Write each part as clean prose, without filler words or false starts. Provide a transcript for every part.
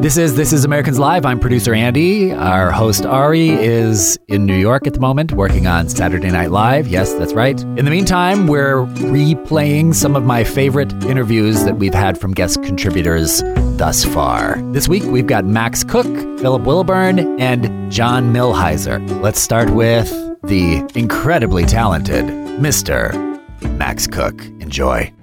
This is Americans Live. I'm producer Andy. Our host Ari is in New York at the moment, working on Saturday Night Live. Yes, that's right. In the meantime, we're replaying some of my favorite interviews that we've had from guest contributors thus far. This week, we've got Max Cook, Philip Wilburn, and John Milheiser. Let's start with the incredibly talented Mr. Max Cook. Enjoy.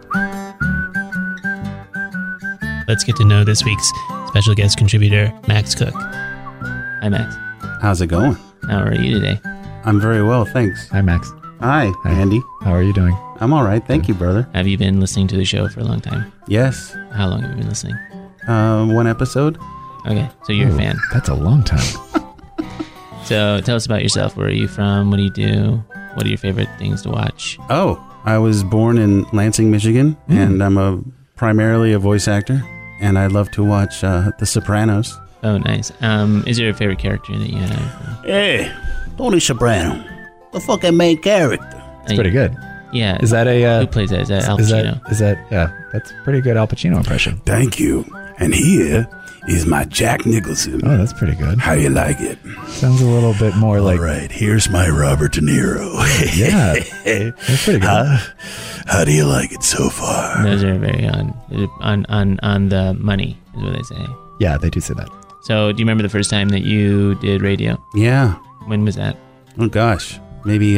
Let's get to know this week's special guest contributor, Max Cook. Hi, Max. How's it going? How are you today? I'm very well, thanks. Hi, Max. Hi, Andy. How are you doing? I'm all right, thank you, brother. Have you been listening to the show for a long time? Yes. How long have you been listening? One episode. Okay, so you're a fan. That's a long time. So tell us about yourself. Where are you from? What do you do? What are your favorite things to watch? Oh, I was born in Lansing, Michigan, and I'm primarily a voice actor, and I love to watch The Sopranos. Oh, nice. Is there a favorite character that you have? Hey, Tony Soprano, the fucking main character. It's pretty good. Yeah. Is that a... who plays that? Is that Al Pacino? Yeah, that's a pretty good Al Pacino impression. Thank you. And here is my Jack Nicholson. Oh, that's pretty good. How you like it? Sounds a little bit more like... All right, here's my Robert De Niro. Yeah, that's pretty good. How do you like it so far? Those are very on the money, is what they say. Yeah, they do say that. So, do you remember the first time that you did radio? Yeah. When was that? Oh, gosh. Maybe,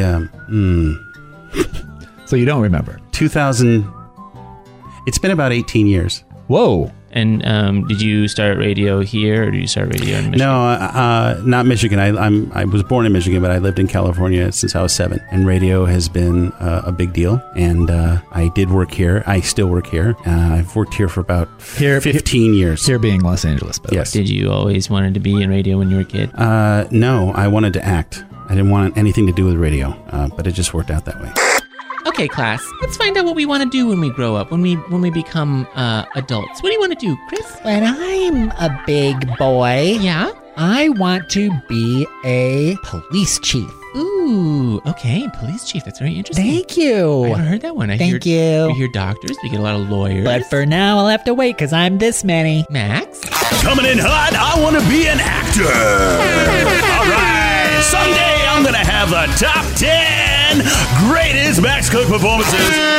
So you don't remember? 2000... It's been about 18 years. Whoa. And did you start radio here, or did you start radio in Michigan? No, not Michigan. I was born in Michigan, but I lived in California since I was 7. And radio has been a big deal. And I did work here. I still work here. I've worked here for about 15 years. Here being Los Angeles, by the way. Yes. Did you always wanted to be in radio when you were a kid? No, I wanted to act. I didn't want anything to do with radio, but it just worked out that way. Okay, class. Let's find out what we want to do when we grow up, when we become adults. What do you want to do, Chris? When I'm a big boy, Yeah? I want to be a police chief. Ooh, okay, police chief. That's very interesting. Thank you. I haven't heard that one. Thank We you. hear doctors. We get a lot of lawyers. But for now, I'll have to wait because I'm this many. Max? Coming in hot, I want to be an actor. All right, someday I'm going to have the top 10 greatest Max Cook performances.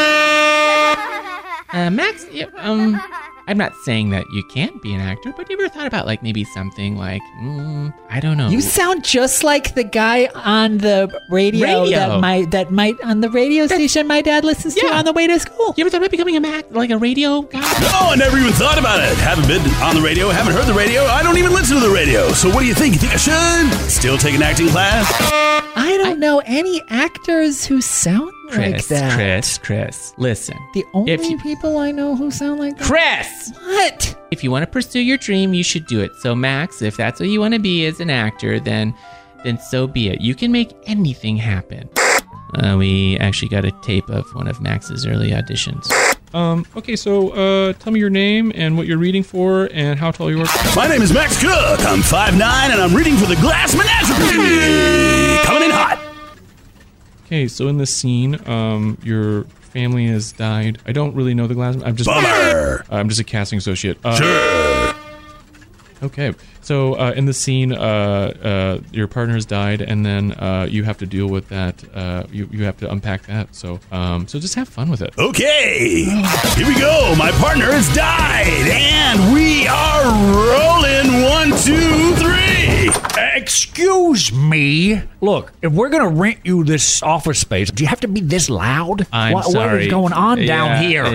Max, I'm not saying that you can't be an actor, but you ever thought about maybe something like, I don't know. You sound just like the guy on the radio. that might on the radio station my dad listens to on the way to school. You ever thought about becoming a radio guy? No, I never even thought about it. Haven't been on the radio, haven't heard the radio. I don't even listen to the radio. So what do you think? You think I should still take an acting class? I don't know any actors who sound like that. Chris, listen. The only people I know who sound like that. Chris! What? If you want to pursue your dream, you should do it. So, Max, if that's what you want to be as an actor, then so be it. You can make anything happen. We actually got a tape of one of Max's early auditions. Okay, so tell me your name and what you're reading for and how tall you are. My name is Max Cook. I'm 5'9", and I'm reading for the Glass Menagerie. Coming in hot. Okay, so in this scene, your family has died. I don't really know the Glass. Bummer. I'm just a casting associate. Sure. Okay, so in the scene, your partner has died, and then you have to deal with that. You have to unpack that. So just have fun with it. Okay, here we go. My partner has died, and we are rolling. 1, 2, 3. Excuse me. Look, if we're gonna rent you this office space, do you have to be this loud? I'm sorry. What is going on down here?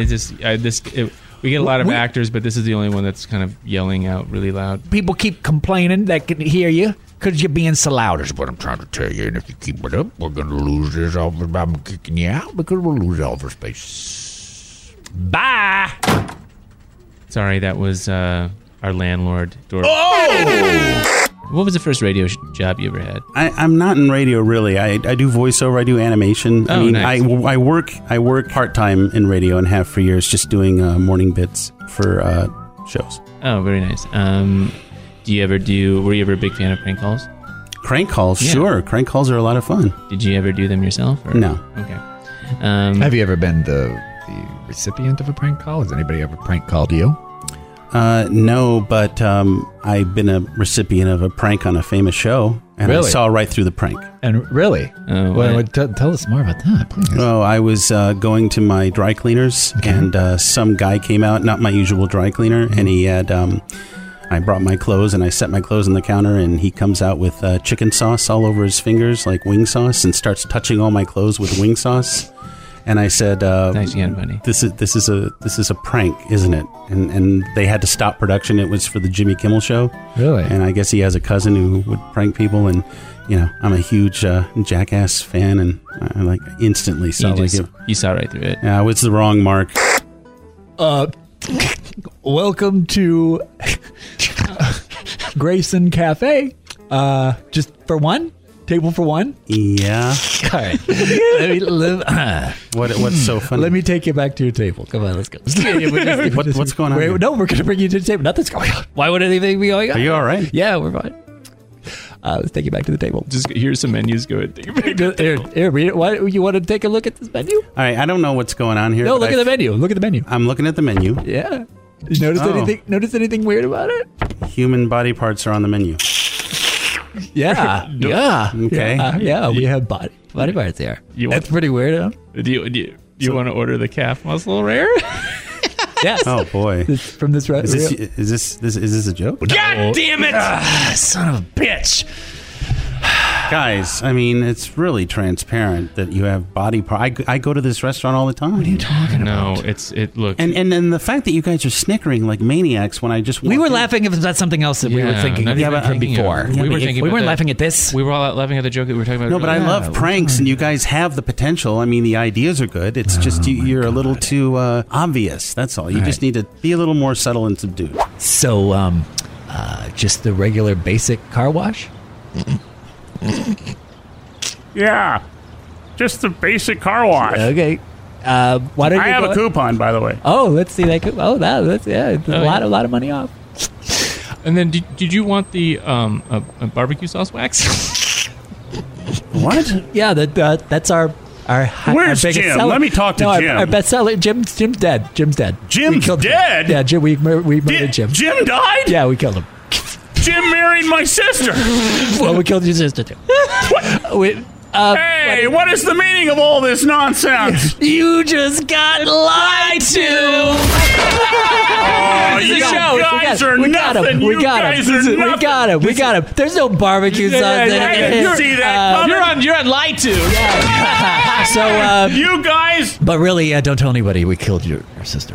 We get a lot of actors, but this is the only one that's kind of yelling out really loud. People keep complaining they can hear you because you're being so loud is what I'm trying to tell you. And if you keep it up, we're going to lose this office. I'm kicking you out because we'll lose office space. Bye. Sorry, that was our landlord, Dorothy. Oh! What was the first radio job you ever had? I'm not in radio, really. I do voiceover. I do animation. Oh, nice. I work part-time in radio and have for years just doing morning bits for shows. Oh, very nice. Were you ever a big fan of prank calls? Crank calls? Yeah. Sure. Crank calls are a lot of fun. Did you ever do them yourself? Or? No. Okay. Have you ever been the recipient of a prank call? Has anybody ever prank called you? No, but I've been a recipient of a prank on a famous show, and Really? I saw right through the prank. And really? Oh, well, what? tell us more about that, please. Oh, I was going to my dry cleaners, and some guy came out, not my usual dry cleaner, and he had... I brought my clothes, and I set my clothes on the counter, and he comes out with chicken sauce all over his fingers, like wing sauce, and starts touching all my clothes with wing sauce. And I said, Nice again, buddy. This is a prank, isn't it? And they had to stop production. It was for the Jimmy Kimmel show. Really? And I guess he has a cousin who would prank people, and I'm a huge Jackass fan, and I like instantly saw You saw right through it. Yeah, it's the wrong mark. Welcome to Grayson Cafe. Just for one? Table for one? Yeah. All right. What's so funny? Let me take you back to your table. Come on, let's go. What's going on? Wait, here? no, we're going to bring you to the table. Nothing's going on. Why would anything be going on? Are you all right? Yeah, we're fine. Let's take you back to the table. Just here's some menus. Go ahead. Here, read it. Why you want to take a look at this menu? All right. I don't know what's going on here. No, but look at the menu. Look at the menu. I'm looking at the menu. Yeah. You notice anything? Notice anything weird about it? Human body parts are on the menu. Yeah. Yeah. Okay. Yeah. We have body parts here. That's pretty weird, huh? Do you want to order the calf muscle rare? Yes. Oh boy. From this restaurant. Is this a joke? God damn it! Son of a bitch. Guys, I mean, it's really transparent that you have body part. I go to this restaurant all the time. What are you talking No, look. And then the fact that you guys are snickering like maniacs when I just We walked were in. laughing about something else that we were thinking not of even from thinking before. of- we were thinking we about weren't that. laughing at this. We were all laughing at the joke that we were talking about. No, but I love pranks, and you guys have the potential. I mean, the ideas are good. It's just you're a little too obvious. That's all. You just need to be a little more subtle and subdued. So, just the regular basic car wash? Yeah, just the basic car wash. Okay. Why don't you I have go- a coupon, by the way. Oh, let's see that. That's it's a lot of money off. And then did you want the barbecue sauce wax? What? Yeah, that's our Where's biggest Jim? seller. Let me talk to no, Jim. Our best seller. Jim's dead. Jim's dead. Jim's We killed him. dead? Yeah, Jim. We murdered Jim. Jim died? Yeah, we killed him. Jim married my sister. Well, we killed your sister too. Hey, what is the meaning of all this nonsense? You just got lied to. Oh, you guys are nothing. You guys are nothing. We got him. There's no barbecue sauce. I didn't see that coming. You're on lied to. So, You guys. but really, don't tell anybody we killed your sister.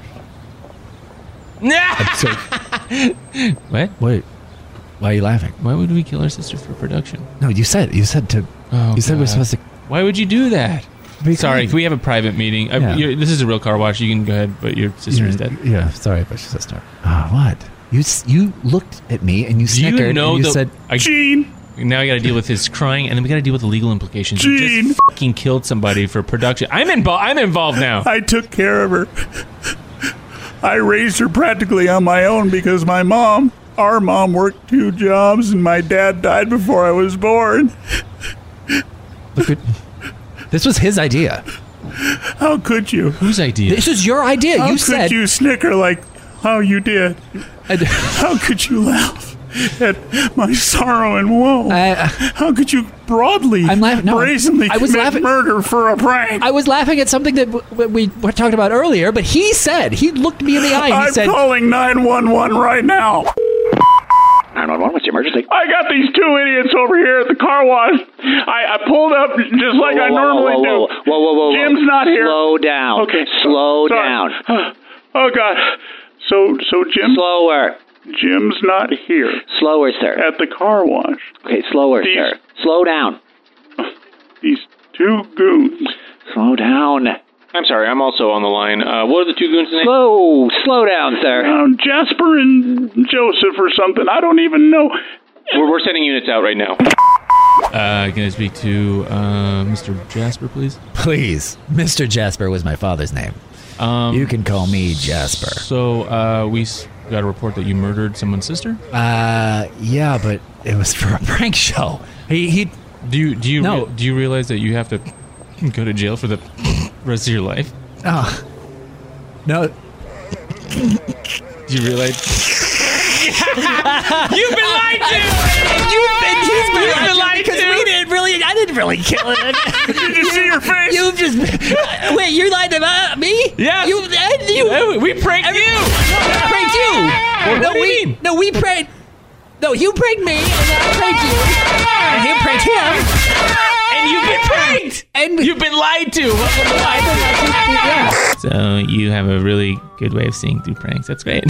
So, What? wait, why are you laughing? Why would we kill our sister for production? No, you said to. Oh, you said we're God. supposed to. Why would you do that? Sorry, can we have a private meeting? Yeah. This is a real car wash. You can go ahead, but your sister is dead. Yeah, sorry about your sister. What? You looked at me and you Do you snickered know and you the? said, Gene. Now I got to deal with his crying, and then we got to deal with the legal implications. You Gene. just fucking killed somebody for production. I'm involved now. I took care of her. I raised her practically on my own because our mom worked 2 jobs and my dad died before I was born. "Look at this was his idea. How could you? Whose idea? This is your idea. How You could said you snicker like how you did? How could you laugh at my sorrow and woe? How could you broadly, I'm laughing- no, brazenly I was commit laughing- murder for a prank? I was laughing at something that we were talking about earlier, but he looked me in the eye and he I'm said, calling 911 right now. 911, what's the emergency? I got these 2 idiots over here at the car wash. I pulled up just like I normally do. Whoa. Jim's not here. Slow down. Okay. Slow Sorry. down. Oh, God. So Jim... Slower. Jim's not here Slower, sir. at the car wash. Okay, slower, These- sir. Slow down. These 2 goons. Slow down. I'm sorry. I'm also on the line. What are the 2 goons' names? Slow down, sir. Jasper and Joseph or something. I don't even know. We're sending units out right now. Can I speak to Mr. Jasper, please? "Please, Mr. Jasper was my father's name. You can call me Jasper." So we got a report that you murdered someone's sister. Yeah, but it was for a prank show. He Do you No. do you realize that you have to go to jail for the rest of your life? no. Do You realize you've been lied to. He's been lied to. I didn't really kill it. Did you see your face? You just wait. You lied about me? Yeah. You. We pranked you. Pranked you. What do you mean? No, we pranked. No, you pranked me, and I pranked you, and you pranked him, And you've been pranked. and You've been lied to. yeah. So you have a really good way of seeing through pranks. That's great.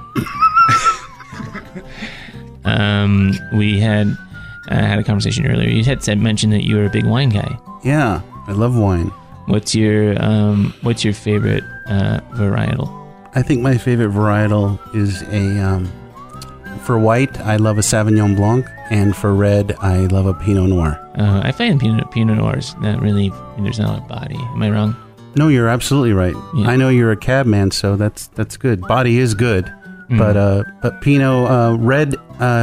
We had a conversation earlier. You had mentioned that you were a big wine guy. Yeah, I love wine. What's your favorite varietal? I think my favorite varietal is for white, I love a Sauvignon Blanc, and for red, I love a Pinot Noir. I find Pinot Noirs not really. There's not a lot of body. Am I wrong? No, you're absolutely right. Yeah. I know you're a cab man, so that's good. Body is good, but Pinot red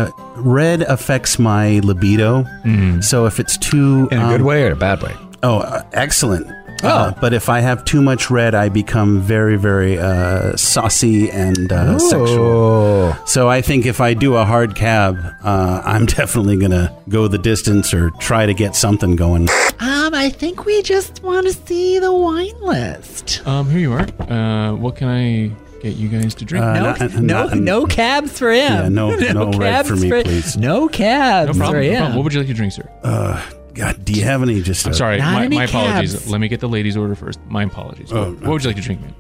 affects my libido. So if it's too In a good way or a bad way? Excellent. But if I have too much red, I become very, very saucy and sexual. So I think if I do a hard cab, I'm definitely going to go the distance or try to get something going. I think we just want to see the wine list. Here you are. What can I get you guys to drink? No cabs for him. Yeah, no red for me, please. No cabs No problem. for No him. problem. What would you like to drink, sir? God, do you have any just... I'm sorry. Not any My apologies. cabs. Let me get the ladies' order first. My apologies. What would you like to drink, man?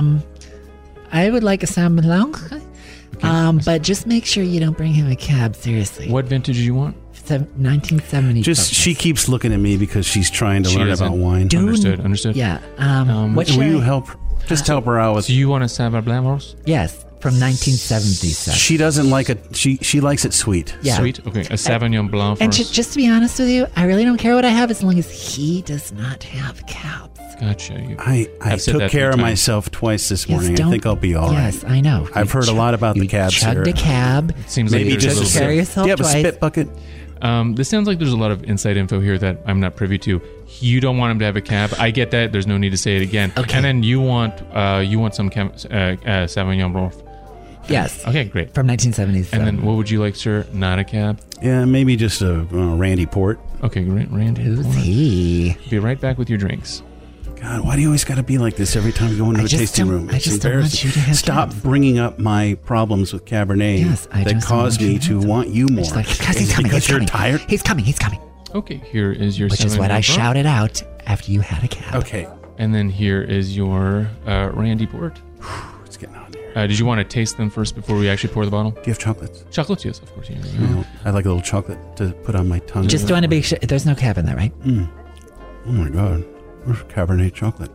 I would like a Sauvignon Blanc. But just make sure you don't bring him a cab. Seriously. What vintage do you want? 1970. She keeps looking at me because she's trying to She learn doesn't. about wine. Understood. Yeah. What Will should you I- help? Just help her out with... So you want a Sauvignon Blanc Rose? Yes, from 1977. She doesn't like it. She likes it sweet. Yeah. Sweet. Okay, a Sauvignon Blanc And first. just to be honest with you, I really don't care what I have as long as he does not have cabs. Gotcha. I I've said took that care of 3 times. myself twice this Yes, morning. I don't- think I'll be all right. Yes, I know. I've heard a lot about the cabs chugged here. a cab. Seems Maybe like there's just a a little carry bit. yourself Do you have twice. a spit bucket? This sounds like there's a lot of inside info here that I'm not privy to. You don't want him to have a cab. I get that. There's no need to say it again. Okay. And then you want some Sauvignon Blanc. Yes. Okay, great. From 1977. And then what would you like, sir? Not a cab. Yeah, maybe just a Randy Port. Okay, great. Randy. Who's he? Be right back with your drinks. God, why do you always got to be like this every time you go into I a just tasting don't- room? I It's just don't want embarrassing. you to have Stop cabs. bringing up my problems with Cabernet Yes, I that just don't caused want you me to to have want you more. It's like, because he's Is it coming. because He's you're coming. tired? He's coming. He's coming. Okay, here is your Which is what Sauvignon I Blanc. shouted out after you had a cab. Okay, And then here is your Randy Port. it's getting on here. Did you want to taste them first before we actually pour the bottle? Do you have chocolates? Chocolates, yes, of course. Yeah. I like a little chocolate to put on my tongue. Just want to be sure. There's no cab in there, right? Oh my God, where's Cabernet chocolate?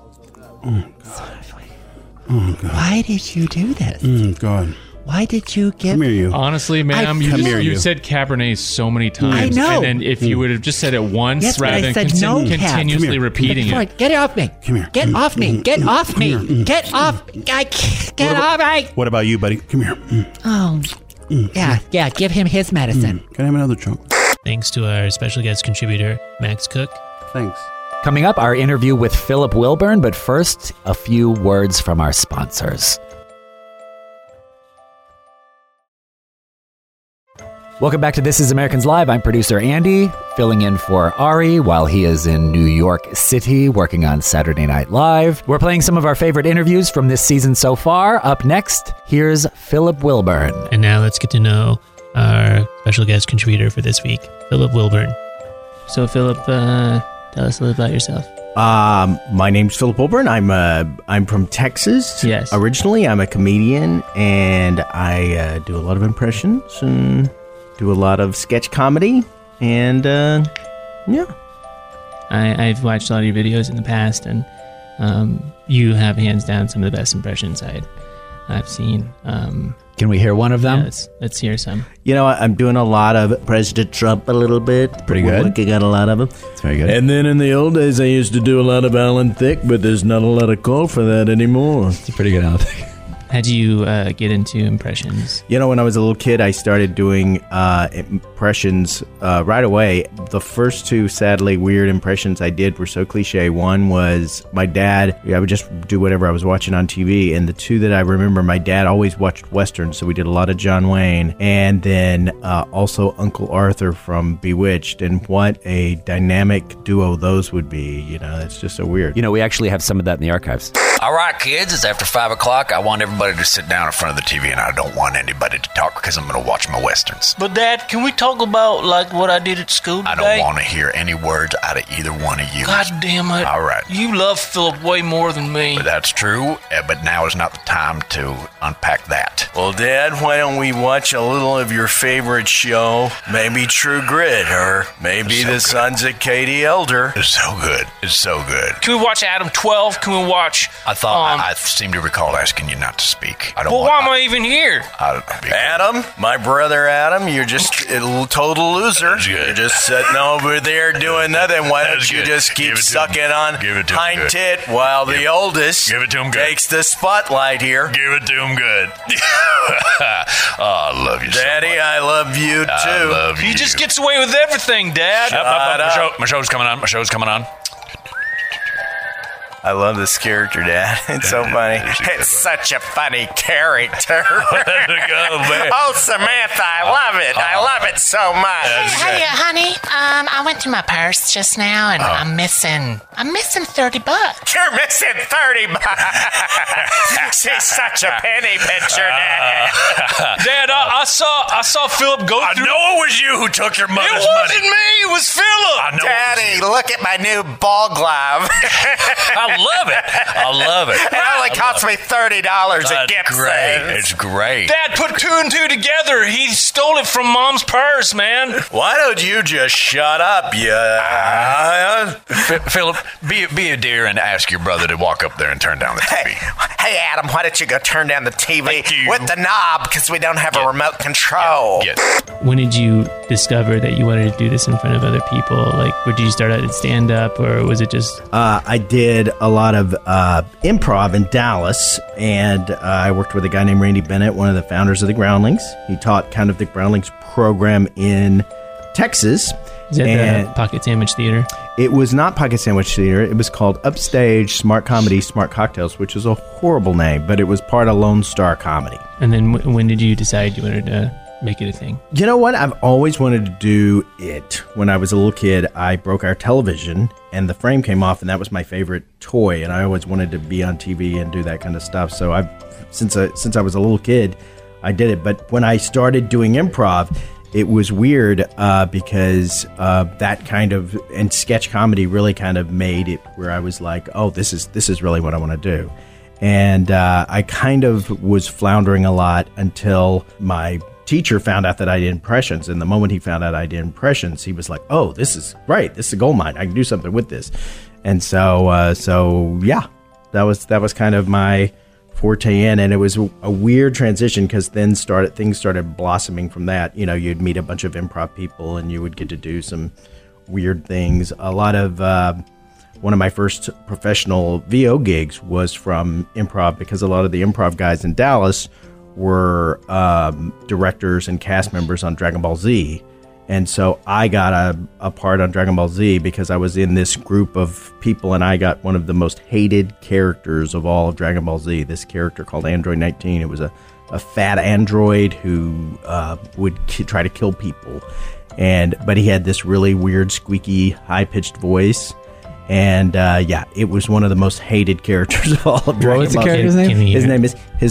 Oh God. Why did you do this? God. Why did you give... Come here, you. Honestly, ma'am, Come you, here, you you. said Cabernet so many times. I know. And then if you would have just said it once Yes, but rather I than said no cab. continuously Come here. repeating Floyd, it. get it off me. Come here. Get off me. Get off me. Come Get off. Get off me. What about you, buddy? Come here. Oh. Yeah, give him his medicine. Can I have another chocolate? Thanks to our special guest contributor, Max Cook. Thanks. Coming up, our interview with Philip Wilburn, but first, a few words from our sponsors. Welcome back to This is Americans Live. I'm producer Andy, filling in for Ari while he is in New York City working on Saturday Night Live. We're playing some of our favorite interviews from this season so far. Up next, here's Philip Wilburn. And now let's get to know our special guest contributor for this week, Philip Wilburn. So, Philip, tell us a little about yourself. My name's Philip Wilburn. I'm from Texas. Yes. Originally, I'm a comedian, and I do a lot of impressions and do a lot of sketch comedy, and yeah. I've watched a lot of your videos in the past, and you have hands down some of the best impressions I've seen. Can we hear one of them? Yeah, let's hear some. You know, I'm doing a lot of President Trump a little bit. Pretty We're good. looking at a lot of them. It's very good. And then in the old days, I used to do a lot of Alan Thicke, but there's not a lot of call for that anymore. It's a pretty good outtake. How'd you get into impressions? You know, when I was a little kid, I started doing impressions right away. The first two, sadly, weird impressions I did were so cliche. One was my dad. I would just do whatever I was watching on TV. And the two that I remember, my dad always watched Westerns, so we did a lot of John Wayne. And then also Uncle Arthur from Bewitched. And what a dynamic duo those would be. You know, it's just so weird. You know, we actually have some of that in the archives. All right, kids, it's after 5 o'clock. I want everybody to sit down in front of the TV, and I don't want anybody to talk because I'm going to watch my Westerns. But, Dad, can we talk about, like, what I did at school today? I don't want to hear any words out of either one of you. God damn it. All right. You love Philip way more than me. But that's true, but now is not the time to unpack that. Well, Dad, why don't we watch a little of your favorite show? Maybe True Grit, or maybe The Sons of Katie Elder. It's so good. It's so good. Can we watch Adam 12? Can we watch... I thought I seem to recall asking you not to speak. I don't. Well, why am I even here? Adam, my brother Adam, you're just a total loser. You're just sitting over there doing nothing. Why don't you just keep sucking on hind tit while the oldest takes the spotlight here? Give it to him good. Oh, I love you, Daddy. So much. I love you too. I love you. He just gets away with everything, Dad. My show's coming on. My show's coming on. I love this character, Dad. It's so funny. It's such a funny character. Oh, Samantha, I love it. I love it so much. Hey, honey, I went to my purse just now, and I'm missing $30. You're missing $30. She's such a penny pincher, Dad. Dad, I saw Philip go through. I know it was you who took your mother's money. It wasn't me. It was Philip. Daddy, look at my new ball glove. I love it. I love it. It only cost me $30 at Gibson's. It's great. Dad put 2 and 2 together. He stole it from Mom's purse, man. Why don't you just shut up, you... Philip, be a dear and ask your brother to walk up there and turn down the TV. Hey, Adam, why don't you go turn down the TV with the knob, because we don't have a remote control. When did you discover that you wanted to do this in front of other people? Like, did you start out at stand-up, or was it just... I did a lot of improv in Dallas, and I worked with a guy named Randy Bennett, one of the founders of the Groundlings. He taught kind of the Groundlings program in Texas. Is that the Pocket Sandwich Theater? It was not Pocket Sandwich Theater. It was called Upstage Smart Comedy, Smart Cocktails, which is a horrible name, but it was part of Lone Star Comedy. And then when did you decide you wanted to make it a thing? You know what? I've always wanted to do it. When I was a little kid, I broke our television, and the frame came off, and that was my favorite toy, and I always wanted to be on TV and do that kind of stuff. So since I was a little kid, I did it. But when I started doing improv, it was weird because that kind of, and sketch comedy really kind of made it where I was like, oh, this is really what I want to do. And I kind of was floundering a lot until my teacher found out that I did impressions. And the moment he found out I did impressions, he was like, oh, this is great. This is a gold mine. I can do something with this. And so yeah, that was kind of my forte in, and it was a weird transition because then things started blossoming from that. You know, you'd meet a bunch of improv people and you would get to do some weird things. A lot of one of my first professional VO gigs was from improv, because a lot of the improv guys in Dallas were directors and cast members on Dragon Ball Z. And so I got a part on Dragon Ball Z because I was in this group of people, and I got one of the most hated characters of all of Dragon Ball Z, this character called Android 19. It was a fat android who would try to kill people. But he had this really weird, squeaky, high-pitched voice. And yeah, it was one of the most hated characters of all of Dragon Ball. What was the character's name? His name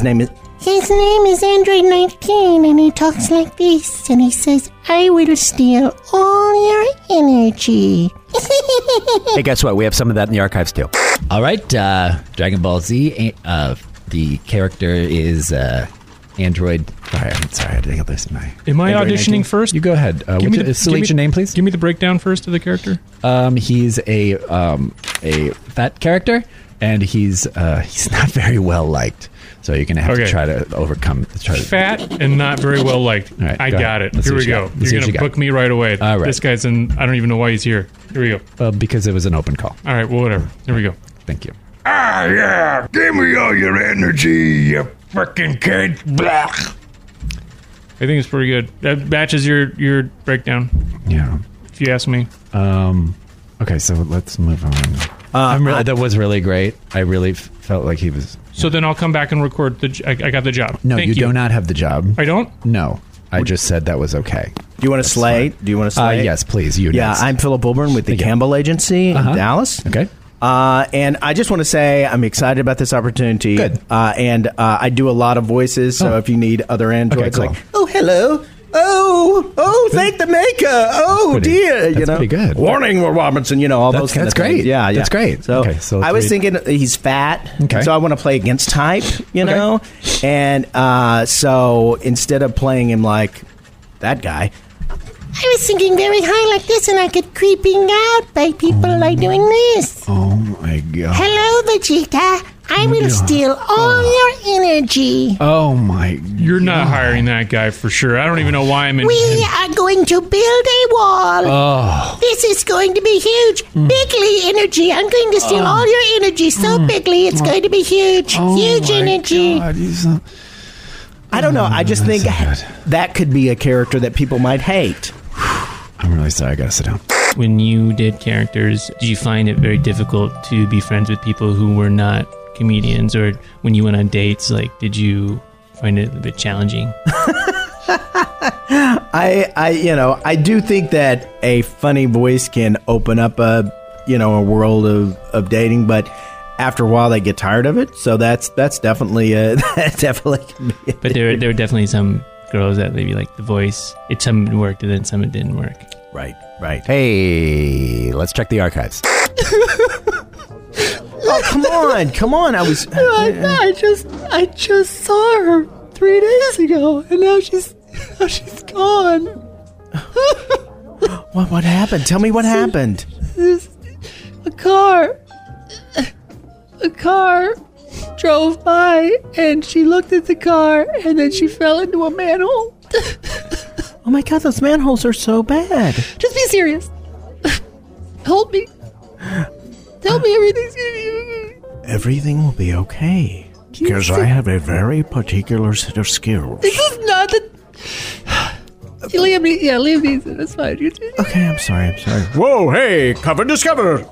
is Android 19, and he talks like this, and he says, I will steal all your energy. Hey, guess what? We have some of that in the archives, too. All right, Dragon Ball Z, the character is Android... Sorry, I didn't get this in my... Am I Android auditioning 19? first? You go ahead. Select your name, please. Give me the breakdown first of the character. He's a fat character, and he's not very well liked. So you're going to have to try to overcome... Fat and not very well liked. Right, I got it. Here we go. You're going to book me right away. All right. This guy's in... I don't even know why he's here. Here we go. Well, because it was an open call. All right, well, whatever. Here we go. Thank you. Ah, yeah. Give me all your energy, you freaking kid. Blah. I think it's pretty good. That matches your breakdown. Yeah. If you ask me. Okay, so let's move on. That was really great. I really felt like he was... So then I'll come back and record I got the job. No, Thank you do not have the job. I don't? No. I just said that was okay. Do you want to slay? Do you want to slay? Yes, please. You Yeah, I'm Philip Wilburn with the Campbell Agency in Dallas. Okay. And I just want to say I'm excited about this opportunity. Good. And I do a lot of voices, so if you need other androids, cool. like, oh, hello. Oh, thank the maker. Oh, dear. That's pretty good. Warning, Robinson, all those kind of things. Great. Yeah. That's great. So, so I was thinking he's fat, so I want to play against type, know? And so instead of playing him like that guy, I was thinking very high like this, and I get creeping out by people like doing this. Oh, my God. Hello, Vegeta. I will steal all your energy. Oh, my God. You're not hiring that guy for sure. I don't even know why I'm in... We are going to build a wall. Oh. This is going to be huge. Bigly energy. I'm going to steal all your energy so bigly, it's going to be huge. Huge energy. God, I don't know. I just think that could be a character that people might hate. I'm really sorry. I got to sit down. When you did characters, did you find it very difficult to be friends with people who were not comedians? Or when you went on dates, did you find it a bit challenging? I do think that a funny voice can open up a world of dating, but after a while they get tired of it. So that's definitely But there were definitely some girls that maybe like the voice. Some worked and then some it didn't work. Right. Hey, let's check the archives. Oh, come on! I was. I just saw her 3 days ago, and now she's gone. What happened? Tell me what happened. A car drove by, and she looked at the car, and then she fell into a manhole. Oh my God, those manholes are so bad. Just be serious. Help me. Tell me everything's gonna be okay. Everything will be okay. Because I have a very particular set of skills. This is not the... Liam Neeson, that's fine. Okay, I'm sorry. Whoa, hey, cover discover.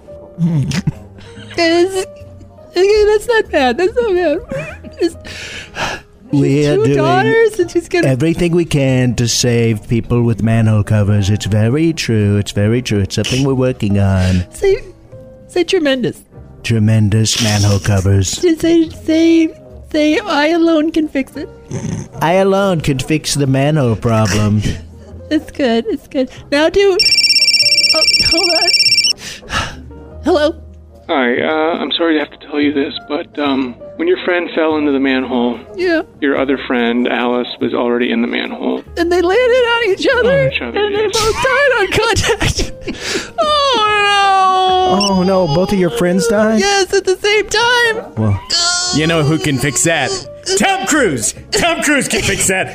That's not bad. We're two doing daughters, and she's gonna... everything we can to save people with manhole covers. It's very true. It's something we're working on. Say tremendous. Tremendous manhole covers. Say I alone can fix it. I alone can fix the manhole problem. It's good. Now do... Oh, hold on. Hello? Hi, I'm sorry to have to tell you this, but when your friend fell into the manhole, your other friend, Alice, was already in the manhole. And they landed on each other, and they both died on contact. Oh no, both of your friends died? Yes, at the same time. Well, you know who can fix that? Tom Cruise! Tom Cruise can fix that!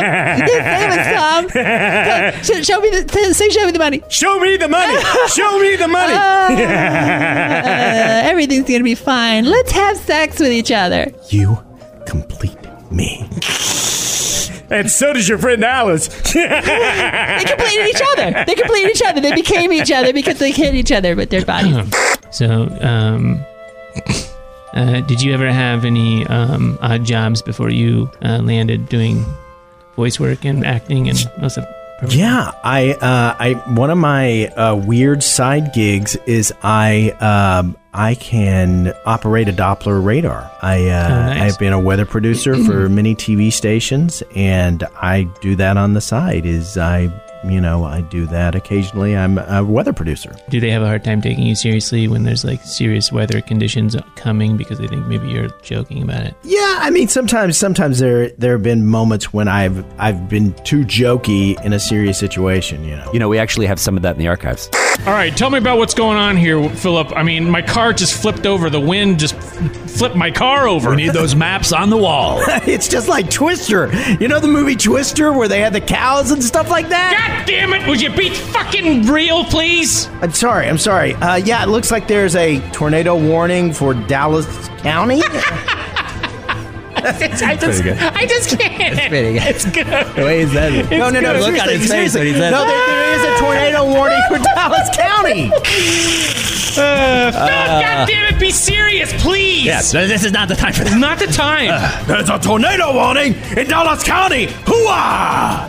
Tom. Show me the money. Show me the money! Show me the money! Everything's gonna be fine. Let's have sex with each other. You complete me. And so does your friend Alice. They completed each other. They became each other because they hit each other with their bodies. So, did you ever have any odd jobs before you landed doing voice work and acting and most of? Yeah, I one of my weird side gigs is I can operate a Doppler radar. Nice. I've been a weather producer for many TV stations, and I do that on the side. I do that occasionally. I'm a weather producer. Do they have a hard time taking you seriously when there's serious weather conditions coming because they think maybe you're joking about it? Yeah, I mean sometimes there have been moments when I've been too jokey in a serious situation. We actually have some of that in the archives. All right, tell me about what's going on here, Philip. I mean, my car just flipped over. The wind just flipped my car over. We need those maps on the wall. It's just like Twister. You know the movie Twister where they had the cows and stuff like that? God damn it! Would you be fucking real, please? I'm sorry. Yeah, it looks like there's a tornado warning for Dallas County. I just can't. It's pretty good. It's good. The way he said it. No. Look at his face when he said No, there is a tornado warning for Dallas County. God damn it, be serious, please. Yeah, this is not the time for that. Not the time. There's a tornado warning in Dallas County. Hooah!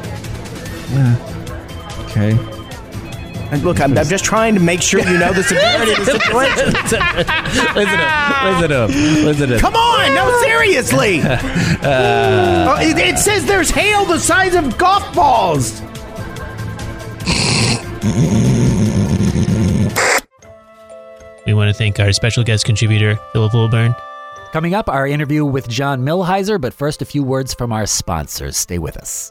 Okay. And look, I'm just trying to make sure you know the severity of the situation. Listen up. Come on, no, seriously. It says there's hail the size of golf balls. We want to thank our special guest contributor, Philip Wilburn. Coming up, our interview with John Milhiser, but first a few words from our sponsors. Stay with us.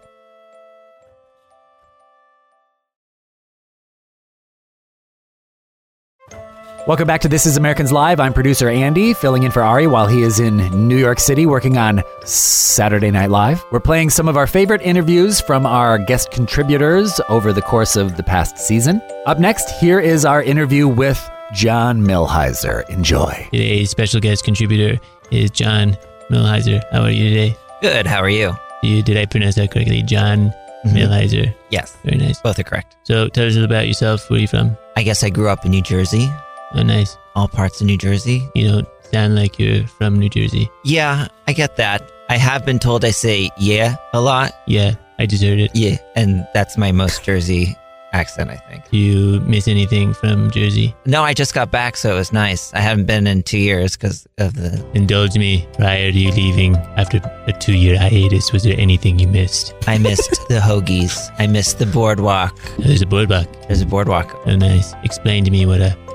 Welcome back to This Is Americans Live. I'm producer Andy, filling in for Ari while he is in New York City working on Saturday Night Live. We're playing some of our favorite interviews from our guest contributors over the course of the past season. Up next, here is our interview with John Milhiser. Enjoy. Today's special guest contributor is John Milhiser. How are you today? Good. How are you? Did I pronounce that correctly? John Milhiser. Yes. Very nice. Both are correct. So tell us a little about yourself. Where are you from? I guess I grew up in New Jersey. Oh, nice. All parts of New Jersey. You don't sound like you're from New Jersey. Yeah, I get that. I have been told I say yeah a lot. Yeah, I just heard it. Yeah, and that's my most Jersey accent, I think. Do you miss anything from Jersey? No, I just got back, so it was nice. I haven't been in 2 years because of the... Indulge me. Prior to you leaving, after a 2-year hiatus, was there anything you missed? I missed the hoagies. I missed the boardwalk. There's a boardwalk. There's a boardwalk. Oh, nice. Explain to me what a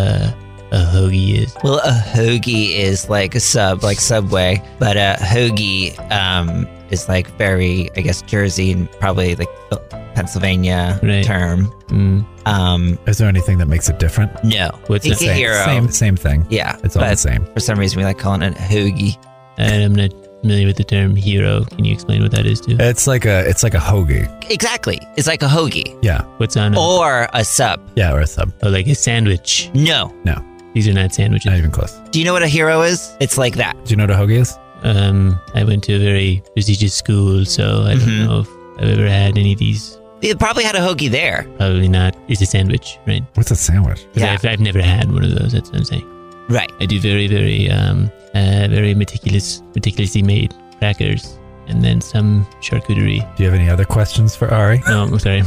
hoagie is. Well, a hoagie is like a sub, like Subway, but a hoagie is like very, I guess, Jersey and probably like Pennsylvania term. Is there anything that makes it different? No. What's it's it? a hero. Same thing. Yeah. It's all the same. For some reason, we like calling it a hoagie. And I'm not familiar with the term hero. Can you explain what that is too? It's like a hoagie. Exactly. It's like a hoagie. Yeah. What's on it? Or a sub. Yeah, or a sub. Oh, like a sandwich. No. These are not sandwiches. Not even close. Do you know what a hero is? It's like that. Do you know what a hoagie is? I went to a very prestigious school, so I don't know if I've ever had any of these. You probably had a hoagie there. Probably not. It's a sandwich, right? What's a sandwich? Yeah. I've never had one of those. That's what I'm saying. Right. I do very, very, very meticulously made crackers, and then some charcuterie. Do you have any other questions for Ari? No, I'm sorry.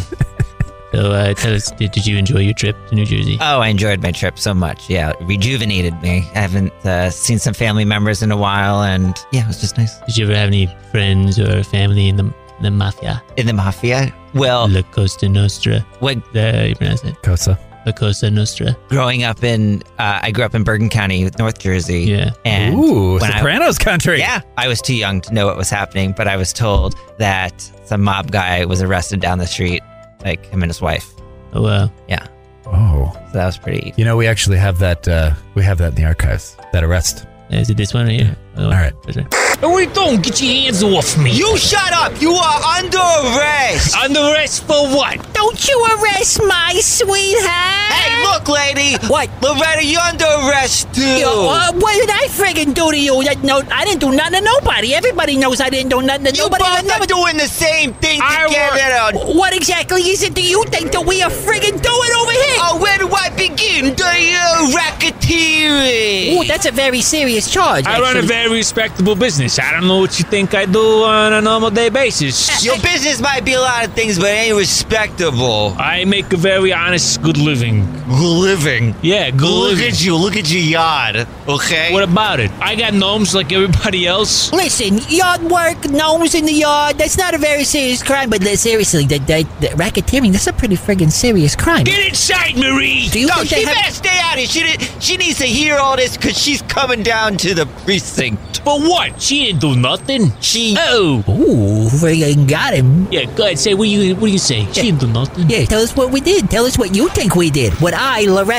So tell us, did you enjoy your trip to New Jersey? Oh, I enjoyed my trip so much. Yeah, it rejuvenated me. I haven't seen some family members in a while, and yeah, it was just nice. Did you ever have any friends or family in the mafia? In the mafia? Well... La Cosa Nostra. What? How you pronounce it? Cosa. La Cosa Nostra. Growing up in... I grew up in Bergen County, North Jersey. Yeah. And ooh, Sopranos country. Yeah. I was too young to know what was happening, but I was told that some mob guy was arrested down the street, like him and his wife. Oh, wow. Yeah. Oh. So that was pretty... You know, we actually have that, in the archives, that arrest. Is it this one right here? Oh, all right. Wait, don't get your hands off me. You shut up. You are under arrest. Under arrest for what? Don't you arrest my sweetheart. Hey, look, lady. What? Loretta, you're under arrest, too. What did I friggin' do to you? No, I didn't do nothing to nobody. Everybody knows I didn't do nothing to nobody. You both are doing the same thing together. What exactly is it do you think that we are friggin' doing over here? Oh, where do I begin? The racketeering. Oh, that's a very serious charge, I run a very respectable business. I don't know what you think I do on a normal day basis. Your business might be a lot of things, but it ain't respectable. I make a very honest, good living. Good living? Yeah, good living. Look at you. Look at your yard, okay? What about it? I got gnomes like everybody else. Listen, yard work, gnomes in the yard, that's not a very serious crime, but seriously, the racketeering, that's a pretty friggin' serious crime. Get inside, Marie! Do you think she better stay out of here. She needs to hear all this because she's coming down to the precinct. For what? She didn't do nothing. She... Oh. Ooh, friggin' got him. Yeah, go ahead, say, what do you say? She didn't do nothing. Yeah, tell us what we did. Tell us what you think we did. What I, Loretta,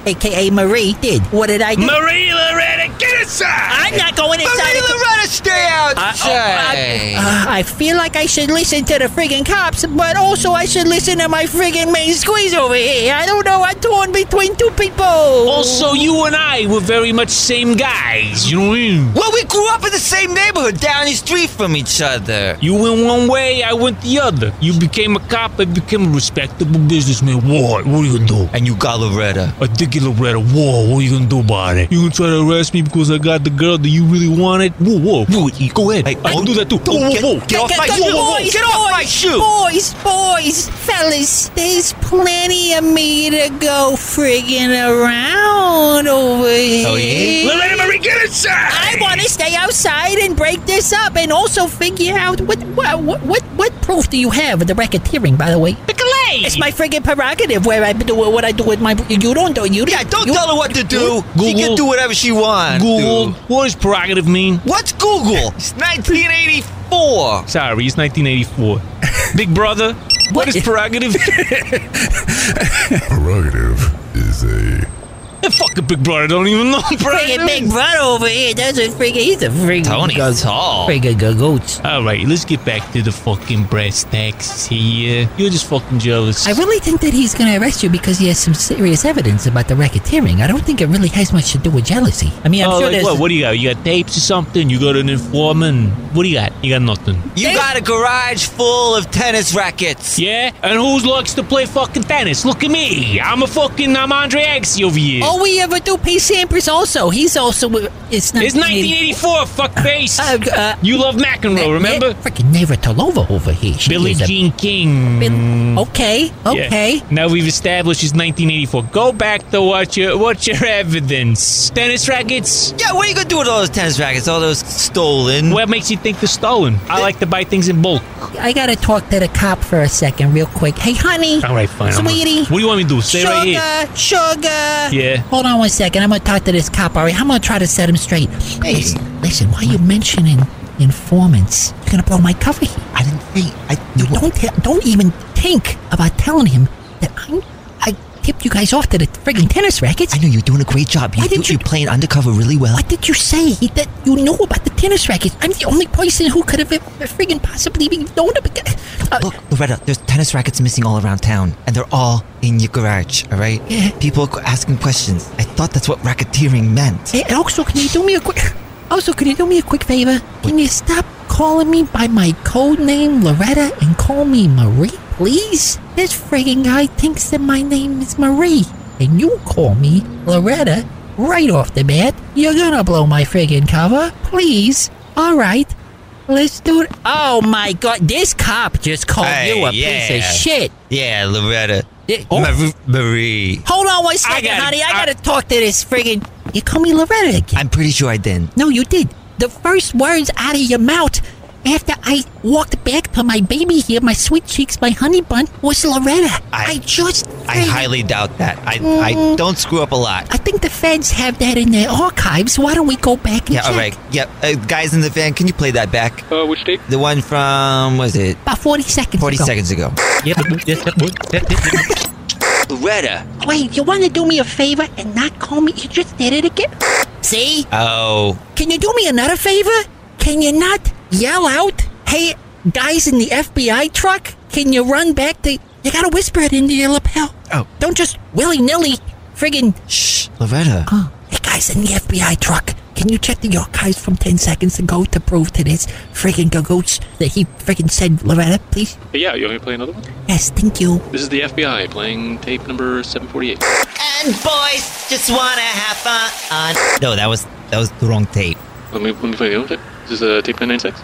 a.k.a. Marie, did. What did I do? Marie Loretta, get inside! I'm not going inside. Marie Loretta, stay outside! I feel like I should listen to the friggin' cops, but also I should listen to my friggin' main squeeze over here. I don't know. I'm torn between two people. Also, you and I were very much same guys, you know what I mean? Well, we grew up in the same neighborhood down the street from each other. You went one way, I went the other. You became a cop, I became a respectable businessman. What? What are you gonna do? And you got Loretta. I did get Loretta. Whoa, what are you gonna do about it? You gonna try to arrest me because I got the girl that you really wanted? Whoa. Go ahead. Hey, I'll do that too. Whoa. Get off my shoe. Get off my shoe. Boys, fellas, there's plenty of me to go friggin' around over here. Oh, yeah? Loretta Marie, get inside! I want to stay outside and break this up and also figure out what proof do you have of the racketeering, by the way? It's my friggin' prerogative where I do what I do with my... You don't do... Yeah, don't tell her what to do. Google. She can do whatever she wants. Google. What does prerogative mean? What's Google? It's 1984. Sorry, it's 1984. Big brother, what is prerogative? Prerogative is a... Fucking Big Brother don't even know friggin' Big Brother over here doesn't he's a friggin' Tony's tall. Friggin' goats. Alright, let's get back to the fucking brass tacks here. You're just fucking jealous. I really think that he's gonna arrest you because he has some serious evidence about the racketeering. I don't think it really has much to do with jealousy. I mean, I'm sure there's... What do you got? You got tapes or something? You got an informant? What do you got? You got nothing. You got a garage full of tennis rackets. Yeah? And who likes to play fucking tennis? Look at me. I'm Andre Agassi over here. Oh, we ever do P. Sampras also. He's also... It's 1984, fuckface. You love McEnroe, remember? Freaking Navratilova over here. Billie Jean King. Okay. Yeah. Now we've established it's 1984. Go back to what's your evidence? Tennis rackets? Yeah, what are you gonna do with all those tennis rackets? All those stolen? What makes you think they're stolen? I like to buy things in bulk. I gotta talk to the cop for a second real quick. Hey, honey. All right, fine. Sweetie. What do you want me to do? Stay right here. Sugar. Yeah. Hold on one second. I'm gonna talk to this cop. All right, I'm gonna try to set him straight. Hey. Listen. Why are you mentioning informants? You're gonna blow my cover here. I didn't think. Don't even think about telling him that I tipped you guys off to the friggin' tennis rackets. I know you're doing a great job. You're playing undercover really well. What did you say that you know about the tennis rackets? I'm the only person who could have friggin' possibly known about it. Look, Loretta, there's tennis rackets missing all around town, and they're all in your garage, all right? Yeah. People are asking questions. I thought that's what racketeering meant. Hey, and also, can you do me a quick favor? Can you stop calling me by my code name, Loretta, and call me Marie, please? This friggin' guy thinks that my name is Marie, and you call me Loretta right off the bat. You're gonna blow my friggin' cover, please. All right. Let's do it. Oh my God! This cop just called you a piece of shit. Yeah, Loretta. Marie. Hold on one second, honey. I gotta talk to this friggin'... You call me Loretta again. I'm pretty sure I didn't. No, you did. The first words out of your mouth after I walked back to my baby here, my sweet cheeks, my honey bun, was Loretta. I highly doubt that. I don't screw up a lot. I think the feds have that in their archives. Why don't we go back and check? All right. Yeah, guys in the van, can you play that back? Which tape? The one from, what is it? About 40 seconds 40 seconds ago. Yep. Loretta. Wait, you want to do me a favor and not call me? You just did it again. See? Oh. Can you do me another favor? Can you not yell out, hey, guys in the FBI truck, can you run back to... You gotta whisper it into your lapel. Oh. Don't just willy-nilly friggin... Shh, Loretta. Hey, guys in the FBI truck, can you check the archives from 10 seconds ago to prove to this friggin' goats that he friggin' said Loretta, please? Yeah, you want me to play another one? Yes, thank you. This is the FBI playing tape number 748. And boys just wanna have fun. No, that was the wrong tape. Let me play the other tape. This is tape 996.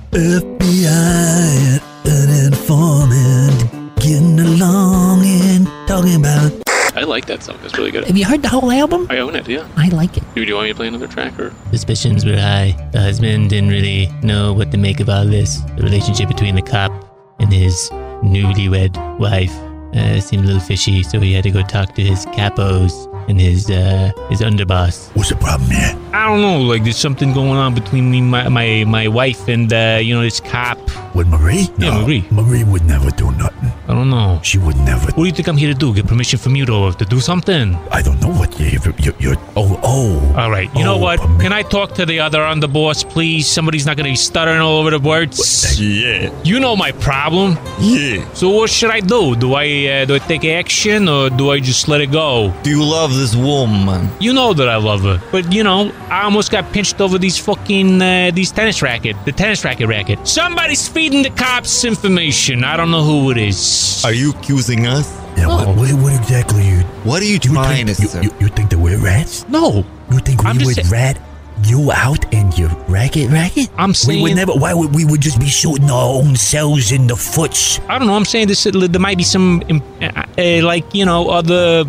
FBI, an informant, getting along and talking about... I like that song. It's really good. Have you heard the whole album? I own it, yeah. I like it. Do you want me to play another track, or...? Suspicions were high. The husband didn't really know what to make of all this. The relationship between the cop and his newlywed wife seemed a little fishy, so he had to go talk to his capos and his underboss. What's the problem here? I don't know, like there's something going on between me, my wife and, this cop. With Marie? Yeah, No, Marie. Marie would never do nothing. I don't know. She would never. What do you think I'm here to do? Get permission from you to do something? I don't know what you're All right, you know what? Can I talk to the other underboss, please? Somebody's not going to be stuttering all over the words. Yeah. You know my problem. Yeah. So what should I do? Do I take action or do I just let it go? Do you love this woman? You know that I love her, but I almost got pinched over these fucking the tennis racket racket. Somebody's feeding the cops information. I don't know who it is. Are you accusing us? Yeah, what exactly you... What are you trying to say? You think that we're rats? No. You think we would rat you out and your racket? I'm saying... We would never... Why would we would just be shooting our own selves in the foots? I don't know. I'm saying there might be some, other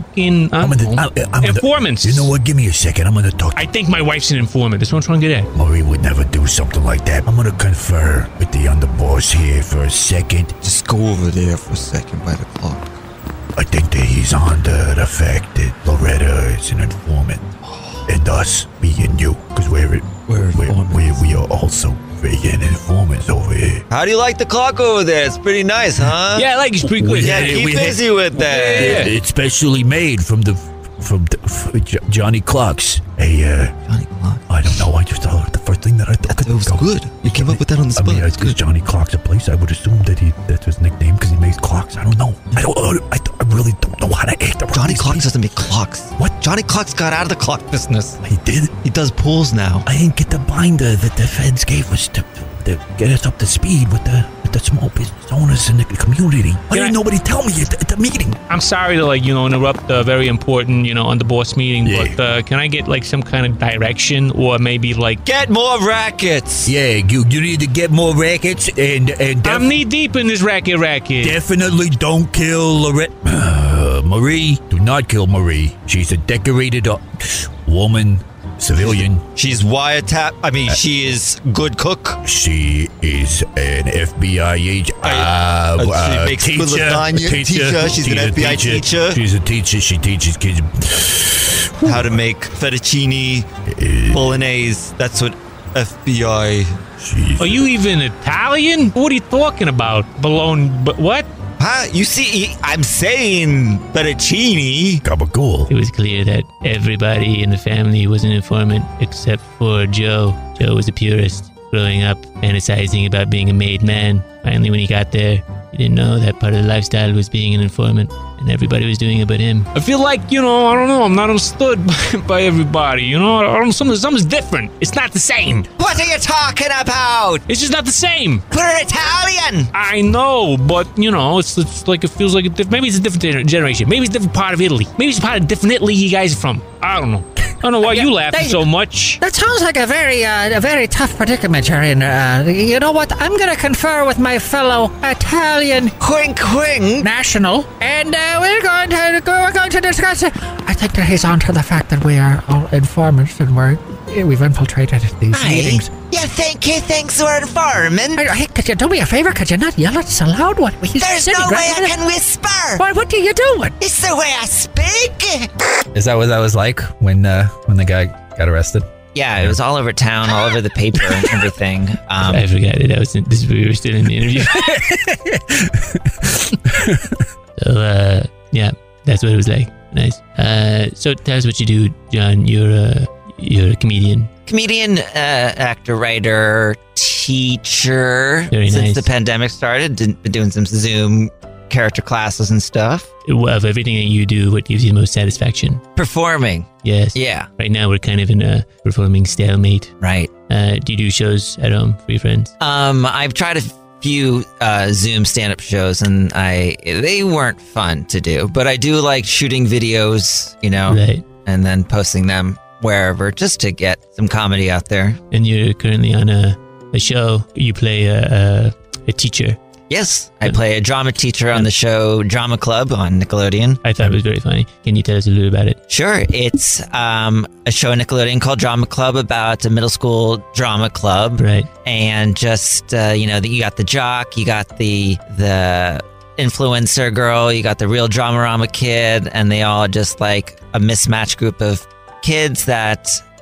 informants. You know what? Give me a second. I'm going to talk. I think my wife's an informant. That's what I'm trying to get at. Marie would never do something like that. I'm going to confer with the underboss here for a second. Just go over there for a second by the clock. I think that he's on the fact that Loretta is an informant. And us, me and you, because we are also freaking informants over here. How do you like the clock over there? It's pretty nice, huh? Yeah, I like it's pretty good. Yeah, keep busy with that. Yeah. It's specially made from Johnny Clocks. Johnny Clocks? I don't know. I just thought the first thing that I thought. It was good. You came up with that on the spot. It's because Johnny Clocks a place. I would assume that's his nickname because he makes clocks. I don't know. I really don't know how to act around. Johnny Clocks doesn't make clocks. What? Johnny Clocks got out of the clock business. He did? He does pools now. I didn't get the binder that the feds gave us to get us up to speed with the small business owners in the community. Why didn't nobody tell me at the meeting? I'm sorry to interrupt a very important underboss meeting, but can I get some kind of direction or maybe get more rackets? Yeah, you need to get more rackets and I'm knee deep in this racket. Definitely don't kill Loretta. Marie, do not kill Marie. She's a decorated woman. Civilian. She's wiretap. She is good cook. She is an FBI agent. She makes good lasagna. Teacher. She's an FBI teacher. She's a teacher. She teaches kids how to make fettuccine bolognese. That's what FBI. Are you even Italian? What are you talking about? But what? Huh? You see, I'm saying fettuccine. Gabagool. It was clear that everybody in the family was an informant except for Joe. Joe was a purist, growing up fantasizing about being a made man. Finally, when he got there, he didn't know that part of the lifestyle was being an informant, and everybody was doing it but him. I feel like, I don't know, I'm not understood by everybody, something's different. It's not the same. What are you talking about? It's just not the same. We're Italian. I know, but, it's like, it feels like, maybe it's a different generation. Maybe it's a different part of Italy. Maybe it's a part of different Italy you guys are from. I don't know. I don't know why you laughing so much. That sounds like a very tough predicament you're in. You know what? I'm going to confer with my fellow Italian national, and we're going to discuss it. I think that he's onto the fact that we are all informants and we've infiltrated these meetings. You think he thinks we're informants? Hey, could you do me a favor? Could you not yell it so loud? There's no way I can whisper. What are you doing? It's the way I speak. Is that what that was like when the guy got arrested? Yeah, it was all over town, all over the paper and everything. I forgot it. We were still in the interview. So, yeah, that's what it was like. Nice. So tell us what you do, John. You're a comedian. Comedian, actor, writer, teacher. Very Since nice. the pandemic started, been doing some Zoom character classes and stuff. Of everything that you do, what gives you the most satisfaction? Performing. Yes. Yeah. Right now, we're kind of in a performing stalemate. Right. Do you do shows at home for your friends? I've tried a few Zoom stand-up shows, and they weren't fun to do. But I do like shooting videos, Right. and then posting them wherever just to get some comedy out there. And you're currently on a show. You play a teacher. Yes, I play a drama teacher on the show Drama Club on Nickelodeon. I thought it was very funny. Can you tell us a little about it? Sure. It's a show on Nickelodeon called Drama Club about a middle school drama club. Right. And just, you got the jock, you got the influencer girl, you got the real Dramarama kid, and they all just like a mismatched group of kids that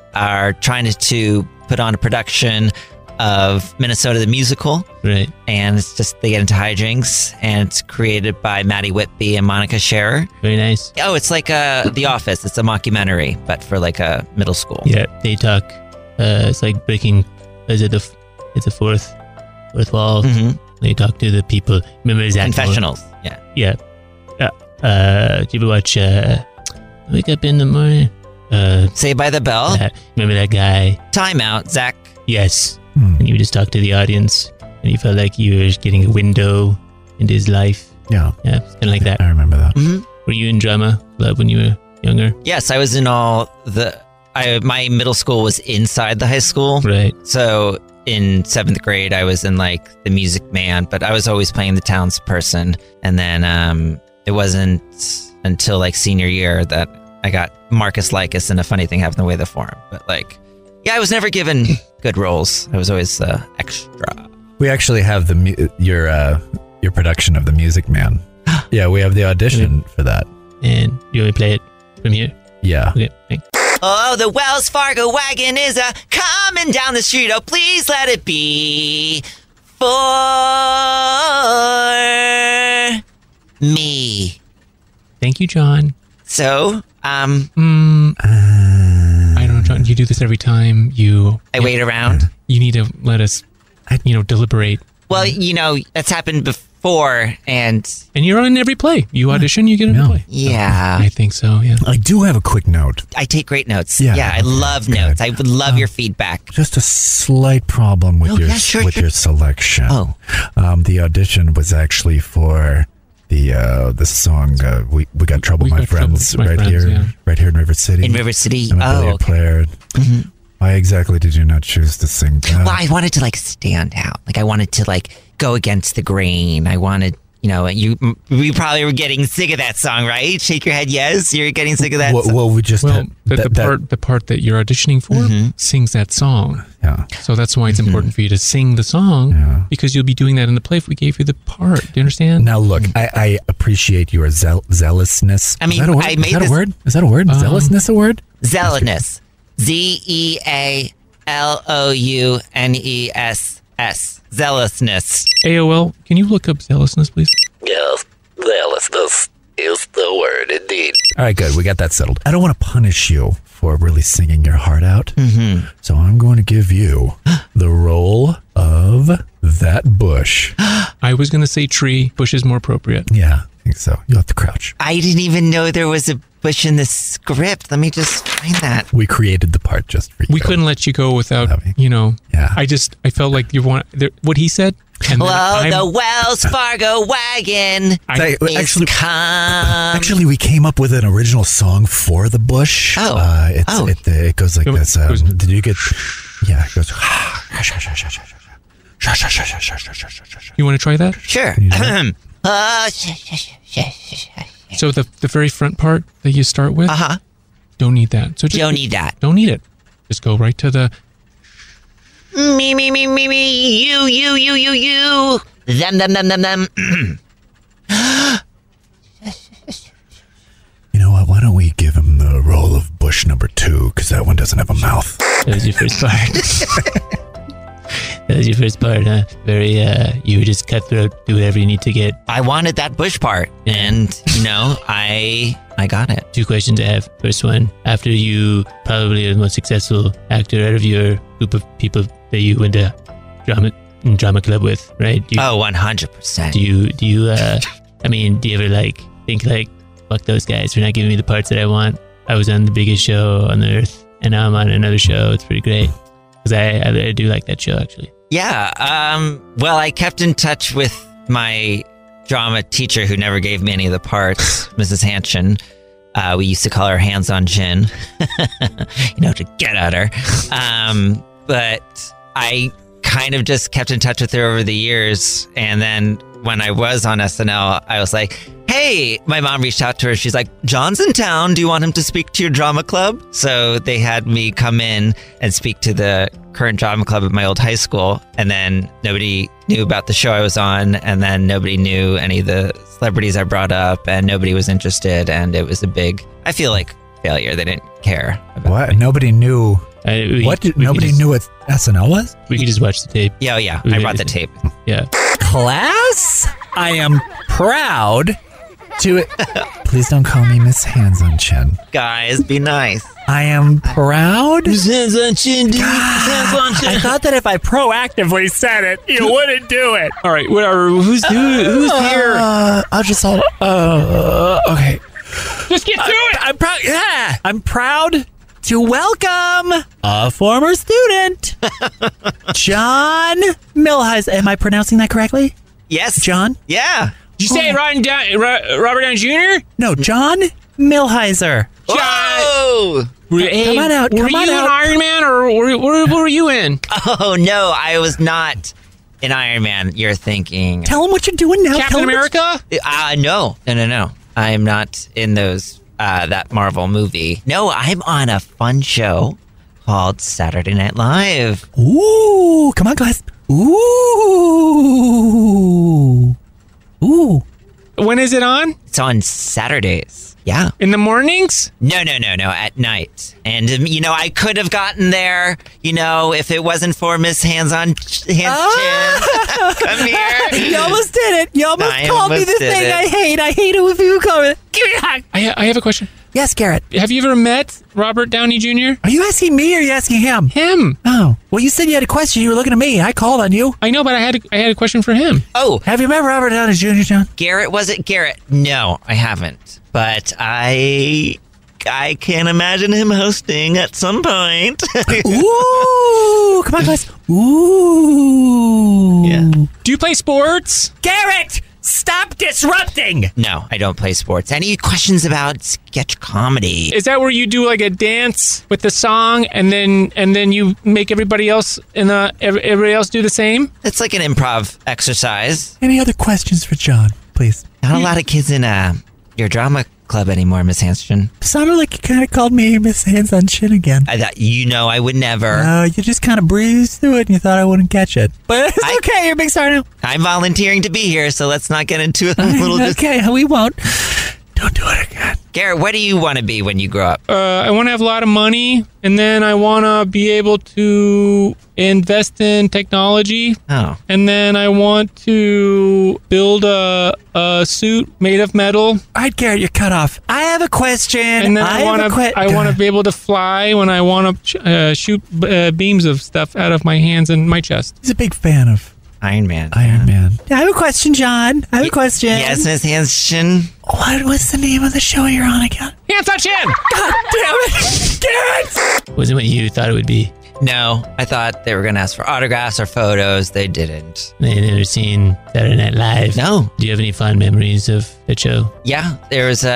are trying to put on a production of Minnesota the Musical. Right. And it's just, they get into hijinks, and it's created by Maddie Whitby and Monica Scherer. Very nice. Oh, it's like The Office. It's a mockumentary, but for like a middle school. Yeah, they talk. It's like breaking. It's a fourth wall. Mm-hmm. They talk to the people. Remember Zach? Confessionals. Yeah. Yeah. Did you ever watch Wake Up in the Morning? Saved by the Bell. Remember that guy? Time Out, Zach. Yes. And you would just talk to the audience, and you felt like you were getting a window into his life. Yeah. Yeah, it's kind of like that. I remember that. Mm-hmm. Were you in drama club when you were younger? Yes, I was in all the... my middle school was inside the high school. Right. So in 7th grade, I was in like the Music Man, but I was always playing the townsperson. And then it wasn't until like senior year that I got Marcus Lycus, and a funny thing happened the way the forum. But like, yeah, I was never given good roles. I was always extra. We actually have your production of The Music Man. Yeah, we have the audition for that. And you only play it from here? Yeah. Okay, thanks. Oh, the Wells Fargo wagon is coming down the street. Oh, please let it be for me. Thank you, John. So, I don't know, John. You do this every time. I wait around. You need to let us, deliberate. Well, that's happened before, and you're on every play. You audition, you get in a play. Yeah, I think so. Yeah. I do have a quick note. I take great notes. Yeah, I love notes. I would love your feedback. Just a slight problem with your selection. Oh, the audition was actually for the song "We Got Trouble, My Friends" right here in River City. In River City. I'm a billiard player. Mm-hmm. Why exactly did you not choose to sing that? Well, I wanted to stand out. I wanted to go against the grain. I wanted, we probably were getting sick of that song, right? Shake your head, yes. You're getting sick of that song. Well, we just had the part that you're auditioning for sings that song. Yeah. So that's why it's important for you to sing the song, because you'll be doing that in the play if we gave you the part. Do you understand? Now, look, I appreciate your zealousness. I mean, is that a word? Is that a word? Zealousness a word? Zealousness. Zealousness. Zealousness. AOL, can you look up zealousness, please? Yes, zealousness is the word indeed. All right, good. We got that settled. I don't want to punish you for really singing your heart out. Mm-hmm. So I'm going to give you the role of that bush. I was going to say tree. Bush is more appropriate. Yeah, I think so. You'll have to crouch. I didn't even know there was a bush in the script. Let me just find that. We created the part just for you. We couldn't let you go without, Yeah. I felt like you want what he said. And the Wells Fargo wagon is Actually, we came up with an original song for the bush. It goes like this. Did you get? Yeah, it goes. You want to try that? Sure. So the very front part that you start with, don't need that. So don't need that. Don't need it. Just go right to the me, you, them. You know what? Why don't we give him the role of Bush number 2, because that one doesn't have a mouth. That was your first part. That was your first part, huh? Very, you were just cutthroat, do whatever you need to get. I wanted that Bush part, and, I got it. 2 questions I have. First one, after you probably are the most successful actor out of your group of people that you went to drama club with, right? 100%. Do you ever, think, fuck those guys for not giving me the parts that I want? I was on the biggest show on the earth, and now I'm on another show. It's pretty great. Because I do like that show, actually. Yeah. Well, I kept in touch with my drama teacher who never gave me any of the parts, Mrs. Hanshin. We used to call her Hands on Gin, to get at her. But I kind of just kept in touch with her over the years. And then when I was on SNL, I was like, hey, my mom reached out to her. She's like, John's in town. Do you want him to speak to your drama club? So they had me come in and speak to the current drama club at my old high school. And then nobody knew about the show I was on. And then nobody knew any of the celebrities I brought up. And nobody was interested. And it was a big, I feel like, failure. They didn't care about what? me. Nobody knew Nobody knew what SNL was? We could just watch the tape. Yeah, I brought the tape. Yeah. Class, I am proud to... Please don't call me Miss Hands on Chin. Guys, be nice. I am proud. Miss Hands on Chin, dude. Hands on Chin. I thought that if I proactively said it, you wouldn't do it. All right, whatever. Who's here? I'll just hold... okay. Just get through it. I'm proud. Yeah, I'm proud to welcome a former student, John Milheiser. Am I pronouncing that correctly? Yes. John? Yeah. Did you say Robert Downey Jr.? No, John Milheiser. Whoa! Come on out. Were you an Iron Man or what were you in? Oh, no, I was not an Iron Man. You're thinking. Tell him what you're doing now. Captain America? No. I am not in those that Marvel movie. No, I'm on a fun show called Saturday Night Live. Ooh, come on, guys. Ooh. When is it on? It's on Saturdays. Yeah. In the mornings? No, at night. And, I could have gotten there, if it wasn't for Miss Hands on Chin. Come here. You almost did it. You almost called me the thing I hate. I hate it when people call me. Give me a hug. I have a question. Yes, Garrett. Have you ever met Robert Downey Jr.? Are you asking me or are you asking him? Him. Oh. Well, you said you had a question. You were looking at me. I called on you. I know, but I had a question for him. Oh. Have you met Robert Downey Jr., John? Garrett, was it Garrett? No, I haven't. But I can imagine him hosting at some point. Ooh. Come on, guys. Ooh. Yeah. Do you play sports? Garrett! Stop disrupting! No, I don't play sports. Any questions about sketch comedy? Is that where you do like a dance with the song and then you make everybody else everybody else do the same? It's like an improv exercise. Any other questions for John, please? Not a lot of kids in your drama club anymore, Miss Hands-Chin. Sounded like you kind of called me Miss Hands on Chin again. I thought, I would never. No, you just kind of breezed through it and you thought I wouldn't catch it. But it's okay, you're a big star now. I'm volunteering to be here, so let's not get into a little... Okay, we won't. Don't do it again. Garrett, what do you want to be when you grow up? I want to have a lot of money, and then I want to be able to invest in technology. Oh. And then I want to build a suit made of metal. All right, Garrett, you're cut off. I have a question. And then I want to be able to fly when I want to shoot beams of stuff out of my hands and my chest. He's a big fan of Iron Man. I have a question, John. I have a question. Yes, Miss Hands-Chin. What's the name of the show you're on again? Hands on Chin! God damn it! Garrett! Wasn't what you thought it would be. No, I thought they were going to ask for autographs or photos. They didn't. They never seen Saturday Night Live? No. Do you have any fond memories of that show? Yeah, there was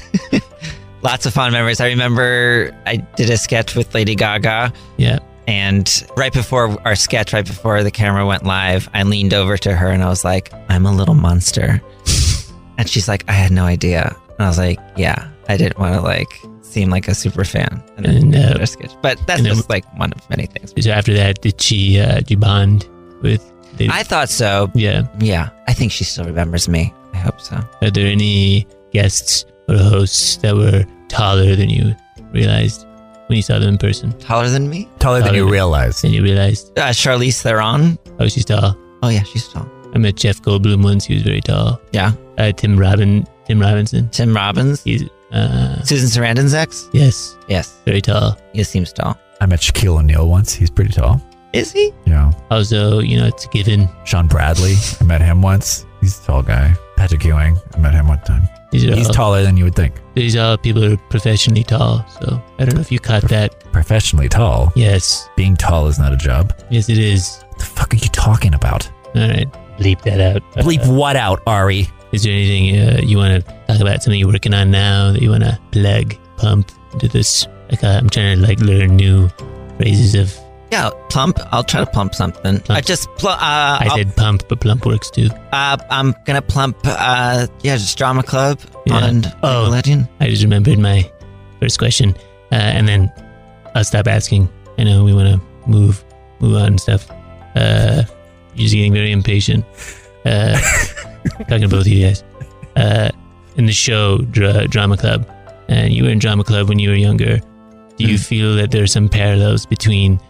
lots of fond memories. I remember I did a sketch with Lady Gaga. Yeah. And right before our sketch, right before the camera went live, I leaned over to her and I was like, I'm a little monster. And she's like, I had no idea. And I was like, yeah, I didn't want to seem like a super fan. And then did our sketch. But that's just one of many things. So after that, did she bond with Lady? I thought so. Yeah. Yeah. I think she still remembers me. I hope so. Are there any guests or hosts that were taller than you realized when you saw them in person? Taller than me? Taller than you realized. Charlize Theron. Oh, she's tall. Oh, yeah, she's tall. I met Jeff Goldblum once. He was very tall. Yeah. Tim Robinson. Tim Robbins? He's Susan Sarandon's ex? Yes. Yes. Very tall. He seems tall. I met Shaquille O'Neal once. He's pretty tall. Is he? Yeah. Also, it's a given. Sean Bradley. I met him once. He's a tall guy. Patrick Ewing. I met him one time. He's taller than you would think. These are people who are professionally tall, so I don't know if you caught that. Professionally tall? Yes. Being tall is not a job? Yes, it is. What the fuck are you talking about? All right. Bleep that out. Bleep what out, Ari? Is there anything you want to talk about? Something you're working on now that you want to pump into this? I'm trying to learn new phrases of... Yeah, plump. I'll try to plump something. Plump. I said pump, but plump works too. I'm gonna plump. Just drama club on Legend. I just remembered my first question, and then I'll stop asking. I know we want to move on and stuff. You're just getting very impatient. Talking to both of you guys. In the show Drama Club, and you were in Drama Club when you were younger. Do you feel that there's some parallels between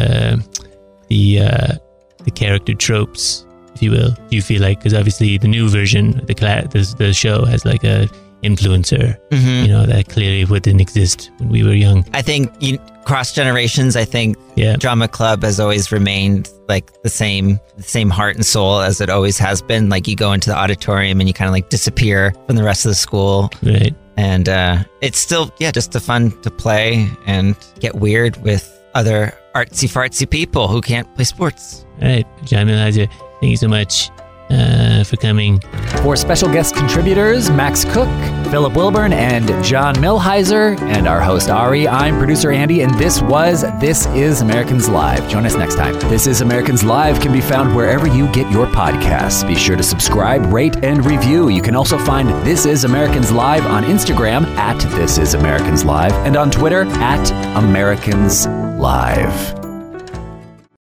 the character tropes, if you will? Do you feel like, because obviously the new version, the show has like a influencer, that clearly wouldn't exist when we were young. I think cross generations, I think Drama Club has always remained like the same heart and soul as it always has been. Like you go into the auditorium and you kind of like disappear from the rest of the school. Right. And it's still, just a fun to play and get weird with other artsy-fartsy people who can't play sports. All right, John Milheiser, thank you so much for coming. For special guest contributors, Max Cook, Philip Wilburn, and John Milheiser, and our host Ari, I'm producer Andy, and this is Americans Live. Join us next time. This is Americans Live can be found wherever you get your podcasts. Be sure to subscribe, rate, and review. You can also find This Is Americans Live on Instagram @This Is Americans Live and on Twitter @Americans Live.